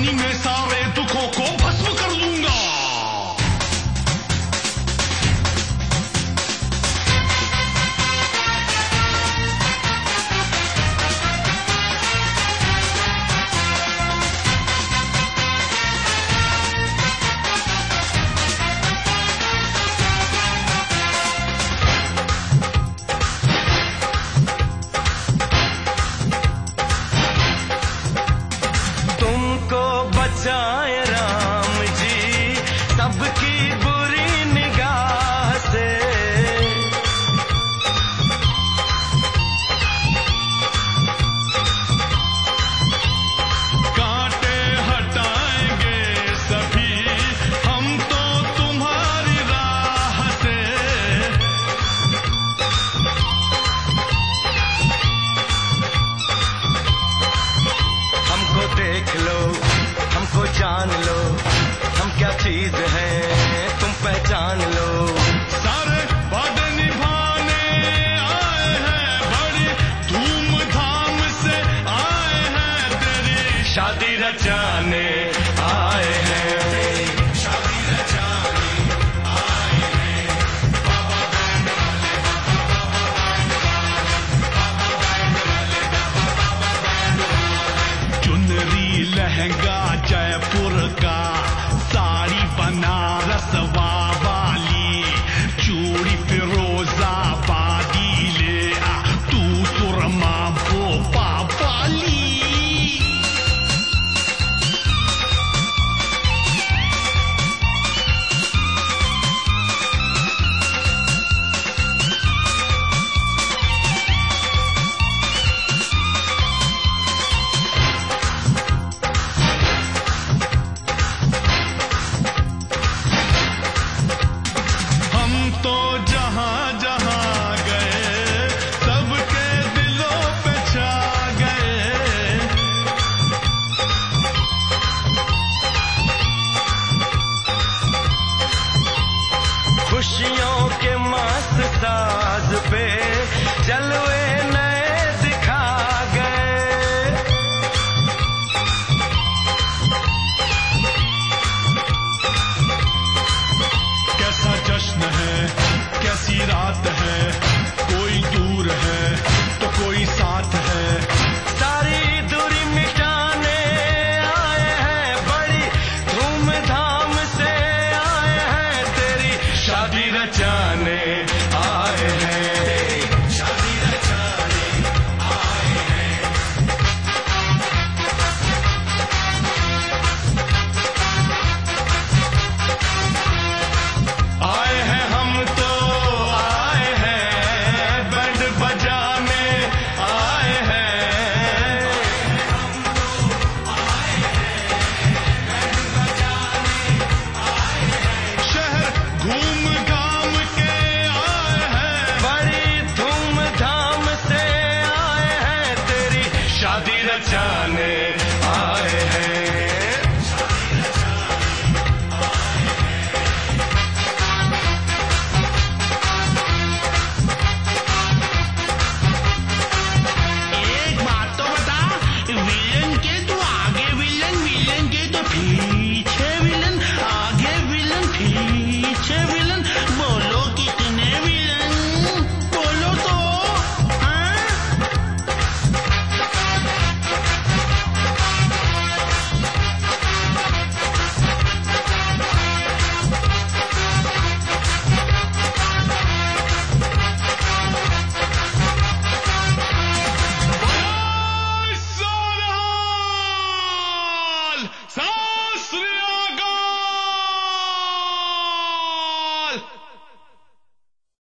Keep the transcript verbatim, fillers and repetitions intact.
ही में सारे दुखों को भस्म कर दूंगा। बचाए राम जी सबकी बुरी निगाह से, कांटे हटाएंगे सभी हम तो तुम्हारी राह से। हमको देख लो, हमको जान लो, हम क्या चीज हैं तुम पहचान लो। सारे वादे निभाने आए हैं, बड़ी धूमधाम से आए हैं, तेरी शादी रचाने आए हैं, शादी रचाने आए हैं। बाबा बैंड वाले, बाबा बैंड वाले, बाबा बैंड वाले, बाबा बैंड वाले। चुनरी लहंगा जयपुर का, साड़ी बनारस वाली, चूड़ी फिरोजाबादी ले आ तू सुरमा भोपा वाली। तो जहां जहां गए सबके दिलों पे छा गए, खुशियों के मस्त साज पे जलवे नए दिखा गए। कैसा जश्न है, कैसी रात है, कोई दूर है तो कोई साथ है। सारी दूरी मिटाने आए हैं, बड़ी धूमधाम से आए हैं, तेरी शादी रचाने आए हैं, शादी रचाने आए हैं। आए हैं हम तो आए हैं, बैंड बजाने आए हैं, शहर घूम घाम के आए हैं, बड़ी धूमधाम से आए हैं, तेरी शादी रचाने आए हैं। एक बात तो बता, विलन के तो आगे विलन, विलन के तो पीछे